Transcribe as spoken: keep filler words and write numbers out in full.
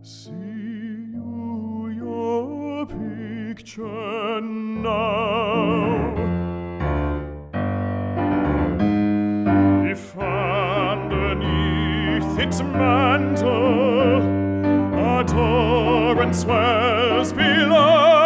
See you your picture now? If underneath its mantle a torrent swells below,